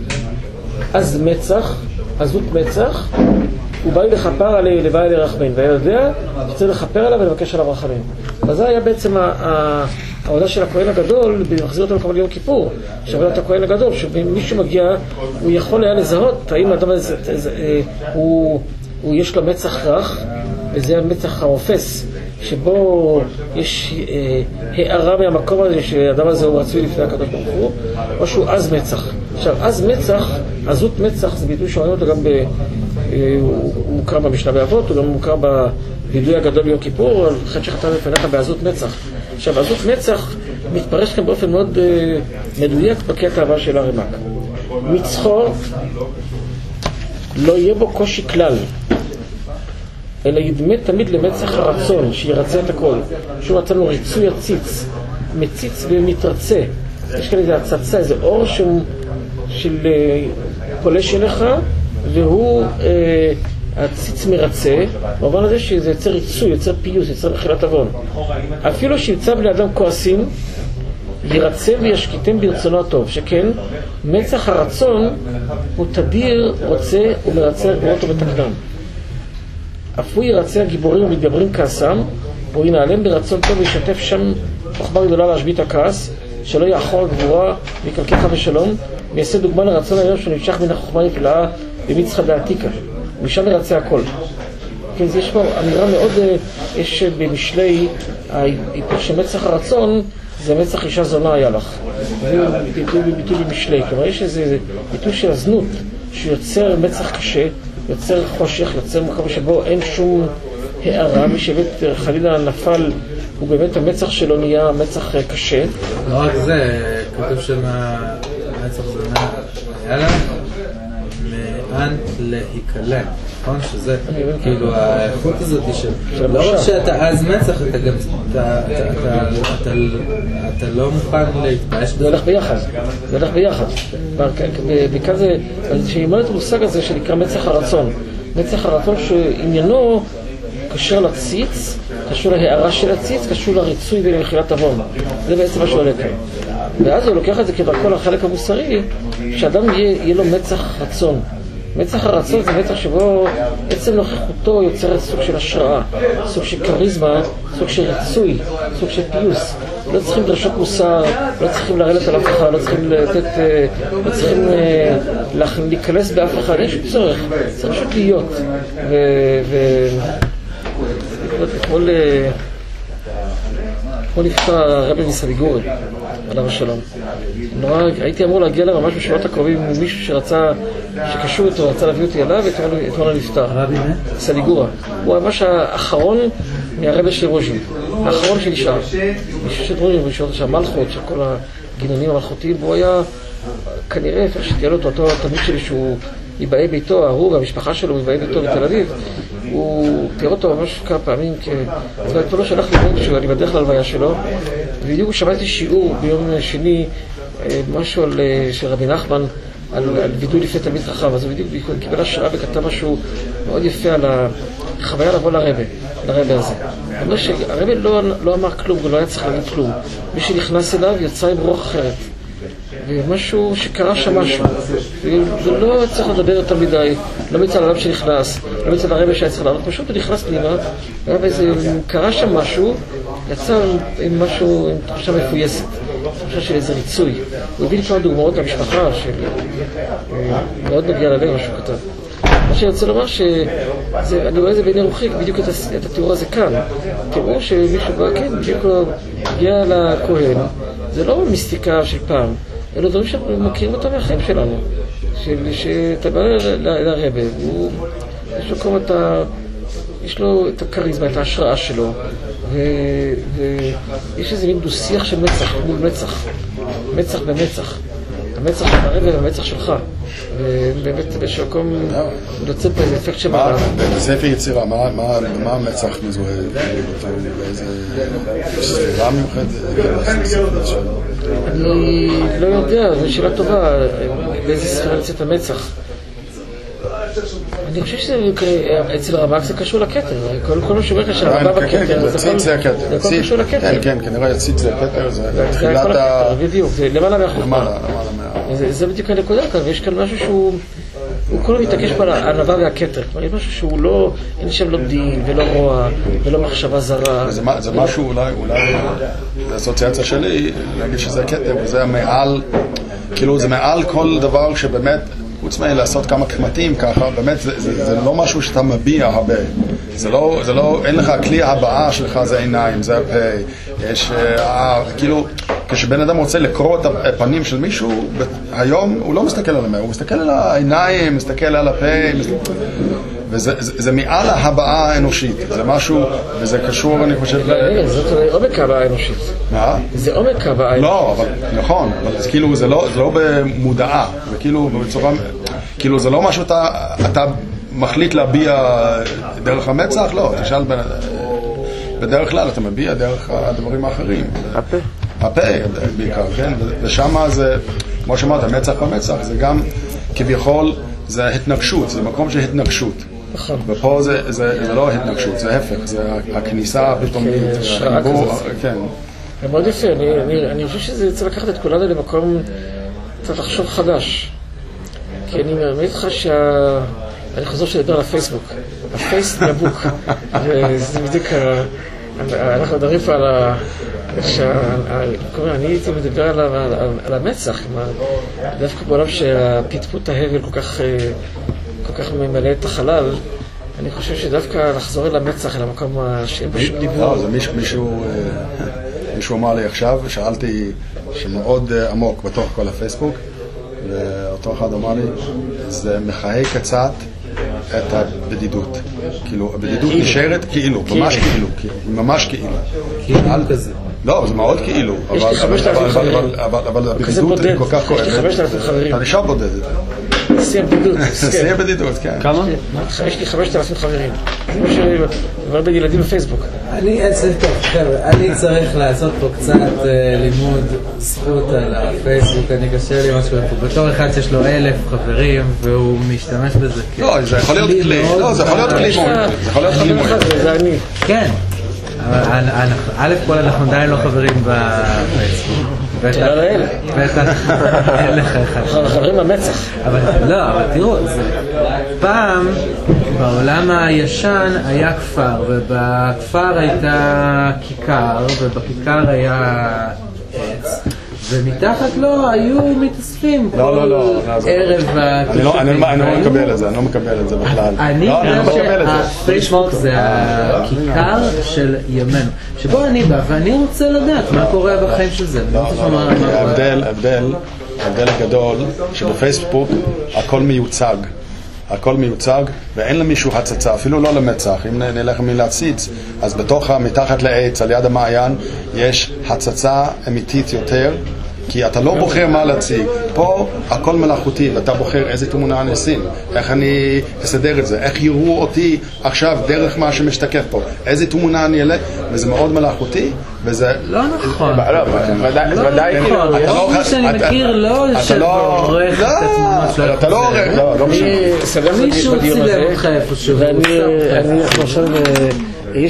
עזות מצח, הוא בא לכפר עליה לבא אלי רחמין, והיה יודע שצריך לכפר עליו ולבקש עליו רחמים. וזה היה בעצם העבודה של הכהן הגדול, במחזיר אותו לקבל יום כיפור, שעבודת הכהן הגדול, שמישהו מגיע, הוא יכול היה לזהות, האם האדם הזה, יש לו מצח רך, וזה המצח הרופס, שבו יש הערה מהמקום הזה, שהאדם הזה הוא רצוי לפני הקדוש ברוך הוא, או שהוא עז מצח. עכשיו, עזות מצח, זה ביטוי שאומרים אותו גם הוא מוכר במשנה באבות, הוא גם מוכר בוידוי הגדול ביום כיפור, על חטא שחטא לפניך בעזות מצח. עכשיו, עזות מצח מתפרש כאן באופן מאוד מדויק בקטע הבא של הרמ"ק. מצחו לא יהיה בו קושי כלל, אלא ידמה תמיד למצח הרצון, שירצה את הכל. שהוא רצה לו ריצוי הציץ, מציץ ומתרצה. יש כאן איזו הצצה, איזה אור של פולש אליך, והוא הציץ מרצה, במובן הזה שזה יוצר ריצוי, יוצר פיוס, יוצר מחילת עוון. אפילו שימצא בני אדם כועסים, ירצה וישקיטם ברצונו הטוב, שכן מצח הרצון הוא תדיר, רוצה ומרצה לגבורות ובתקנם. אף הוא ירצה הגיבורים ומתגברים כעסם, והוא ינעלם ברצון טוב וישתף שם חוכמה גדולה להשבית הכעס, שלא יאחור הגבורה ויקלקלך בשלום, ויעשה דוגמה לרצון היום שנמשך מן החוכמה נפלאה במצחה בעתיקה, ומשם ירצה הכל. כן, יש פה אמירה מאוד, יש במשלי, ההיפוך שמצח הרצון זה מצח אישה זונה היה לך. זה ביטוי במשלי, כלומר יש איזה ביטוי של הזנות, שיוצר מצח קשה, יוצר חושך, יוצר מקום שבו אין שום הערה, מי שבאמת חלילה נפל, הוא באמת המצח שלו נהיה מצח קשה. לא רק זה, כתוב שמצח זונה היה לה, מאן להיקלה. נכון? שזה, כאילו, האיכות הזאת של לא רק שאתה אז מצח, אתה גם, אתה לא מוכן להתבייש. זה הולך ביחד, זה הולך ביחד. בעיקר זה, שימון את המושג הזה שנקרא מצח הרצון. מצח הרצון שעניינו קשר לציץ, קשור להערה של הציץ, קשור לריצוי ולמחילת עוון. זה בעצם מה שעולה כאן. ואז הוא לוקח את זה כדרכו לחלק המוסרי, שאדם יהיה לו מצח רצון. מצח הרצון זה מצח שבו עצם נוכחותו יוצרת סוג של השראה, סוג של קריזמה, סוג של ריצוי, סוג של פיוס. לא צריכים דרשות מוסר, לא צריכים לרדת על אף אחד, לא צריכים לתת, לא צריכים להיכנס באף אחד, יש צורך, צריך פשוט להיות. אתמול נפטר הרבי מסליגורי, עליו השלום. הייתי אמור להגיע לה ממש בשבועות הקרובים עם מישהו שקשור איתו, רצה להביא אותי אליו, ואתמול נפטר. סליגורה. הוא ממש האחרון מהרבי של רוז'ין. האחרון שנשאר. מישהו של רוז'ין, מישהו של המלכות, של כל הגינונים המלכותיים, והוא היה כנראה, איפה שתהיה לו אותו תלמיד שלי שהוא מבאי ביתו, ההוא והמשפחה שלו מבאי ביתו בתל אביב, הוא תראה אותו ממש כמה פעמים, אז כבר לא שלח לי שאני בדרך להלוויה שלו, ובדיוק שמעתי שיעור ביום שני, משהו של רבי נחמן, על וידוי לפני תלמיד חכם, אז הוא בדיוק קיבל השראה וכתב משהו מאוד יפה על החוויה לבוא לרבי הזה. הוא אומר שהרבי לא אמר כלום, הוא לא היה צריך להגיד כלום. מי שנכנס אליו יצא עם רוח אחרת. ומשהו שקרה שם משהו, זה לא צריך לדבר יותר מדי, לא מצד הרב שנכנס, לא מצד הרב שהיה צריך לעלות, פשוט הוא נכנס פנימה, קרה שם משהו, יצא עם משהו, עם תחושה מפויסת, תחושה של איזה ריצוי. הוא הביא לי כמה דוגמאות למשפחה, מאוד נגיע ללב משהו כתב. מה שאני רוצה לומר שאני רואה את זה בעיני רוחי, בדיוק את התיאור הזה כאן. תראו שמישהו בא, כן, בדיוק הגיע לכהן, זה לא מיסטיקה של פעם, אלו דברים שאנחנו מכירים אותם מהחיים שלנו. שאתה בא לרבי, יש לו את הקריזמה, את ההשראה שלו, ויש איזה מין דו-שיח של מצח מול מצח, מצח במצח. המצח של הרבי והמצח שלך. ובאמת באיזשהו מקום יוצא פה איזה אפקט שבא. בספר יצירה, מה המצח מזוהה? באיזה סביבה מיוחדת? אני לא יודע, זו שאלה טובה, באיזה ספירה יוצאת המצח. אני חושב שאצל הרמ"ק זה קשור לכתר, כל מה שאומר לך שהרמ"ק בכתר, זה הכל קשור לכתר. כן, כנראה הציץ זה הכתר, זה תחילת בדיוק, זה למעלה מהחוכמה. זה בדיוק הנקודה כאן, ויש כאן משהו שהוא כולו מתעקש פה על הענווה והכתר. כלומר, יש משהו שהוא לא, אין שם לא דין ולא רוע ולא מחשבה זרה. זה משהו אולי, האסוציאציה שלי, להגיד שזה הכתר, וזה מעל, כאילו זה מעל כל דבר שבאמת, חוץ לעשות כמה קמטים ככה, באמת זה לא משהו שאתה מביע הרבה. זה לא, אין לך, הכלי הבאה שלך זה עיניים, זה הפה. יש, כאילו, כשבן אדם רוצה לקרוא את הפנים של מישהו, היום הוא לא מסתכל על הפה, הוא מסתכל על העיניים, מסתכל על הפה, וזה מעל ההבעה האנושית, זה משהו, וזה קשור, אני חושב... זה עומק ההבעה האנושית. מה? זה עומק ההבעה האנושית. לא, אבל נכון, אבל כאילו זה לא במודעה, וכאילו בצורה, כאילו זה לא משהו אתה מחליט להביע דרך המצח, לא, תשאל בדרך כלל אתה מביע דרך הדברים האחרים. הפה. הפה בעיקר, כן? ושם זה, כמו שאמרת, מצח במצח, זה גם כביכול, זה התנגשות, זה מקום של התנגשות. נכון. ופה זה לא התנגשות, זה הפך, זה הכניסה הפתאומית. כן. זה מאוד יפה, אני חושב שזה צריך לקחת את כולנו למקום קצת לחשוב חדש. כי אני מאמין לך אני חוזר שדבר על הפייסבוק. הפייסבוק. וזה בדיוק, אנחנו מדברים פה על אני הייתי מדבר על המצח, דווקא בעולם שהפטפוט ההבל כל כך ממלא את החלל, אני חושב שדווקא לחזור אל המצח, אל המקום שאין בשום דיבור. זה מישהו אמר לי עכשיו, שאלתי שמאוד עמוק בתוך כל הפייסבוק, ואותו אחד אמר לי, זה מחייק קצת את הבדידות. כאילו, הבדידות נשארת כאילו, ממש כאילו. כאילו כזה. לא, זה מאוד כאילו. יש לי 5,000 חברים. אבל הבדידות היא כל כך כואבת. יש לי 5,000 חברים. אני שם בודדת. שיא הבדידות. שיא הבדידות, כן. כמה? יש לי 5,000 חברים. זה מה שעבר בין ילדים בפייסבוק. אני צריך לעשות פה קצת לימוד זכות על הפייסבוק, אני קשה לי משהו פה. בתור אחד שיש לו 1,000 חברים והוא משתמש בזה. לא, זה יכול להיות כלי. לא, זה יכול להיות כלי. זה יכול להיות כלי. זה אני. כן. א' כל אנחנו עדיין לא חברים בפייסבוק. תודה לאל. בטח, אין לך אחד. חברים המצח. אבל תראו, פעם בעולם הישן היה כפר, ובכפר הייתה כיכר, ובכיכר היה עץ, ומתחת לו היו מתאספים כל ערב. אני לא מקבל את זה, אני לא מקבל את זה בכלל. אני חושב שהפייסבוק זה הכיכר של ימינו, שבו אני בא ואני רוצה לדעת מה קורה בחיים של זה. ההבדל הגדול שבפייסבוק הכל מיוצג. הכל מיוצג ואין למישהו הצצה, אפילו לא למצח. אם נלך מלהציץ, אז מתחת לעץ, על יד המעיין, יש הצצה אמיתית יותר, כי אתה לא בוחר מה להציג. פה הכל מלאכותי, ואתה בוחר איזה תמונה אני אשים, איך אני אסדר את זה, איך יראו אותי עכשיו דרך מה שמשתקף פה, איזה תמונה אני אעלה, וזה מאוד מלאכותי, וזה... לא נכון. ודאי נכון. יש מי שאני מכיר לא יושב ועורך את התמונה שלו. אתה לא עורך, לא משנה. מישהו צילם אותך איפשהו. ואני עכשיו